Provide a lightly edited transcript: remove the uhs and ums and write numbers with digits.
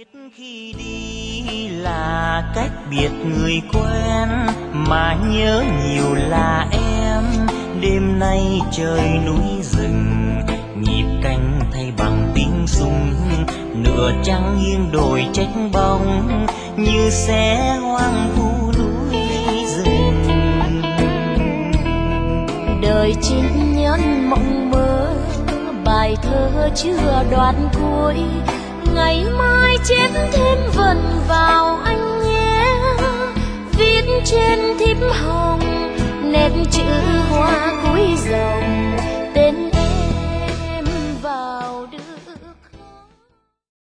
Khi đi là cách biệt người quen, mà nhớ nhiều là em. Đêm nay trời núi rừng, nhịp canh thay bằng tiếng súng. Nửa trăng nghiêng đồi trách bóng, như xé hoang vu núi rừng. Đời chinh nhân mộng mơ, bài thơ chưa đoạn cuối. Ngày mai chép thêm vần vào anh nhé, viết trên thiếp hồng nét chữ hoa cuối dòng.